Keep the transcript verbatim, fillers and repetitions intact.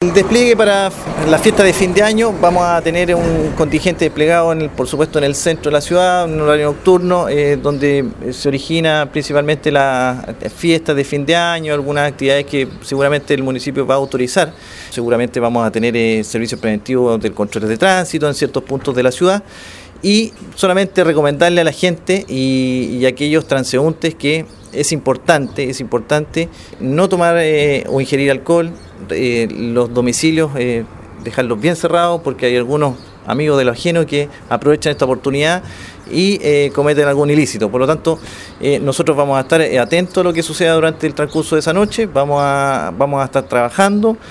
el despliegue para la fiesta de fin de año, vamos a tener un contingente desplegado, en el, por supuesto, en el centro de la ciudad, en un horario nocturno, eh, donde se origina principalmente la fiesta de fin de año, algunas actividades que seguramente el municipio va a autorizar. Seguramente vamos a tener eh, servicios preventivos del control de tránsito en ciertos puntos de la ciudad. Y solamente recomendarle a la gente y, y a aquellos transeúntes que es importante, es importante no tomar eh, o ingerir alcohol, eh, los domicilios eh, dejarlos bien cerrados, porque hay algunos amigos de lo ajeno que aprovechan esta oportunidad y eh, cometen algún ilícito. Por lo tanto, eh, nosotros vamos a estar atentos a lo que suceda durante el transcurso de esa noche, vamos a, vamos a estar trabajando.